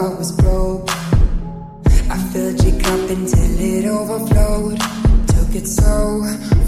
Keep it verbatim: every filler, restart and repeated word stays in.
heart was broke. I filled your cup until it overflowed. Took it so